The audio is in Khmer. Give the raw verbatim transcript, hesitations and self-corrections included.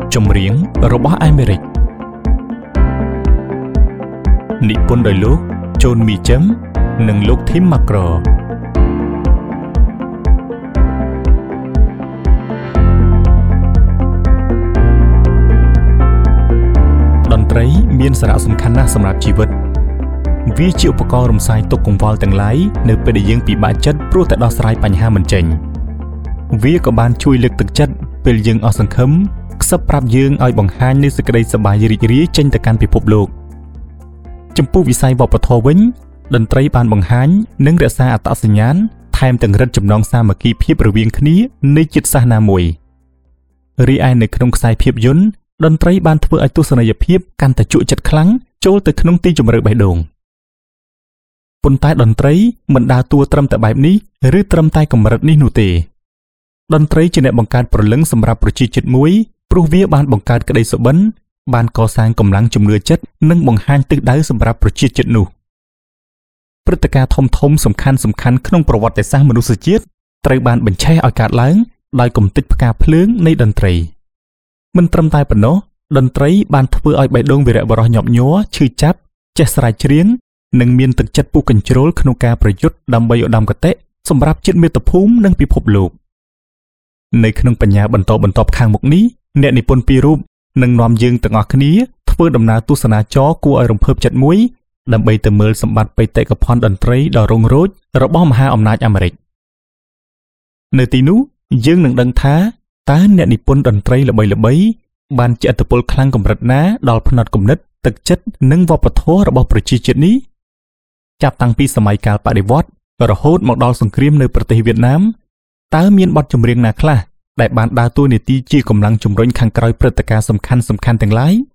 ចម្រៀងរបស់អាមេរិកនិពន្ធដោយលោក John Meacham និងលោក Tim McGraw តន្ត្រីមានសារៈសំខាន់ណាស់សម្រាប់ជីវិតវាជាឧបករណ៍រំសាយទុក្ខកង្វល់ទាំងឡាយនៅពេលដែលយើងពិបាកចិត្តព្រោះតែដោះស្រាយបញ្ហាមិនចេញវាក៏បានជួយលើកទឹកចិត្តពេលយើងអស់សង្ឃឹមខ្សឹបប្រាប់យើងឲ្យបង្ហាញនូវសេចក្តីសប្បាយរីករាយចេញទៅកាន់ពិភពលោកចំពោះវិស័យវប្បធម៌វិញតន្ត្រីបានបង្ហាញនិងរក្សាអត្តសញ្ញាណថែមទាំងរឹតចំណងសាមគ្គីភាពរវាងគ្នានៃជាតិសាសន៍ណាមួយរីឯនៅក្នុងខ្សែភាពយន្តតន្ត្រីបានធ្វើឲ្យទស្សនីយភាពកាន់តែជក់ចិត្តខ្លាំងចូលទៅក្នុងទីជម្រៅបេះដូងប៉ុន្តែតន្ត្រីមិនដើរតួត្រឹមតែបែបនេះឬត្រឹមតែកម្រិតនេះនោះទេតន្ត្រីជាអ្នកបង្កើតព្រលឹងសម្រាប់ប្រជាជាតិមួយព្រោះវាបានបង្កើតក្តីសុបិនបានកសាងកម្លាំងជំនឿចិត្តនិងបង្ហាញទិសដៅសម្រាប់ប្រជាជាតិនោះព្រឹត្តិការណ៍ធំធំសំខាន់សំខាន់ក្នុងប្រវត្តិសាស្ត្រមនុស្សជាតិត្រូវបានបញ្ឆេះឲ្យកើតឡើងដោយគំនិតផ្កាភ្លើងនៃតន្ត្រីមិនត្រឹមតែប៉ុណ្ណោះតន្ត្រីបានធ្វើឲ្យបេះដូងវីរបុរសញាប់ញ័រឈឺចាប់ចេះស្រែកច្រៀងនិងមានទឹកចិត្តពុះកញ្ជ្រោលក្នុងការប្រយុទ្ធដើម្បីឧត្តមគតិសម្រាប់ជាតិមាតុភូមិនិងពិភពលោកនៅក្នុងបញ្ញាបន្តបន្ទាប់ខាងមុខនេះអ្នកនិពន្ធពីររូបនឹងនាំយើងទាំងអស់គ្នាធ្វើដំណើរទស្សនាចរគួរឲ្យរំភើបចិត្តមួយដើម្បីទៅមើលសម្បត្តិបេតិកភណ្ឌតន្ត្រីដ៏រុងរឿងរបស់មហាអំណាចអាមេរិកនៅទីនោះយើងនឹងដឹងថាតើអ្នកនិពន្ធតន្ត្រីល្បីៗបានជះឥទ្ធិពលខ្លាំងកម្រិតណាដល់ផ្នត់គំនិតទឹកចិត្តនិងវប្បធម៌របស់ប្រជាជាតិនេះចាប់តាំងពីសម័យកាលបដិវត្តន៍រហូតមកដល់សង្គ្រាមនៅប្រទេសវៀតណាមតើមានបទចម្រៀងណាខ្លះដែលបានដើរតួនាទីជាកម្លាំងជំរុញខាងក្រោយព្រឹត្តិការណ៍សំខាន់ៗទាំងឡាយ